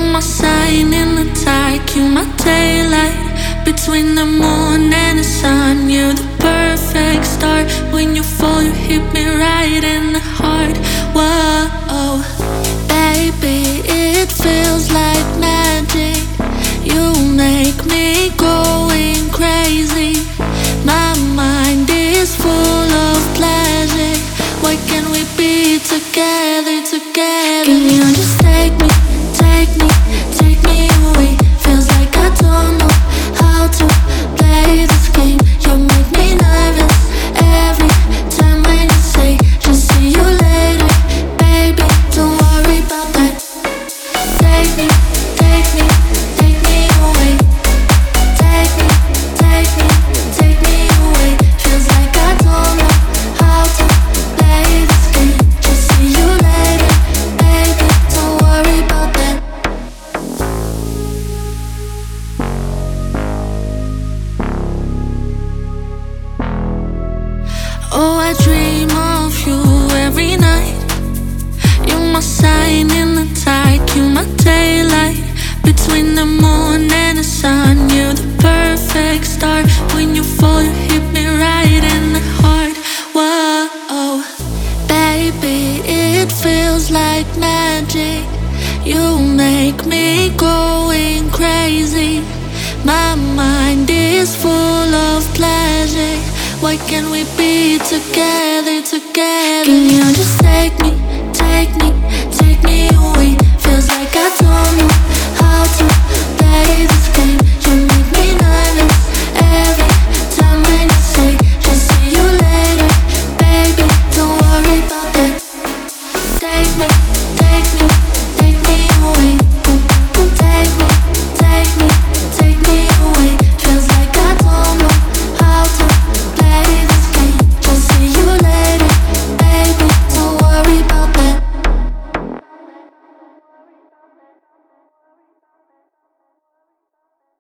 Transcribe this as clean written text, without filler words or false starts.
my sign in the dark, you my daylight. Between the moon and the sun, you're the perfect start. When you fall, you hit me right in the heart. Whoa, baby, it feels like magic. You make me going crazy. My mind is full of pleasure. Why can't we be together, together? Can you just take me, take me, take me away? Feels like I don't know how to play this game. You make me nervous every time when you say just see you later. Baby, don't worry about that. Take me, take me, take me away. Take me, take me, take me away. Feels like I don't know how to play this game. Just see you later. Baby, don't worry about that. Oh, I dream of you every night. You're my sign in the dark, you my daylight. Between the moon and the sun, you're the perfect star. When you fall, you hit me right in the heart. Whoa, baby, it feels like magic. You make me going crazy. My mind is full of pleasure. Why can't we be together, together? Can you just take me, take me, take me away? Feels like I don't know how to play this game. You make me nervous every time when you say just see you later. Baby, don't worry about that. Take me.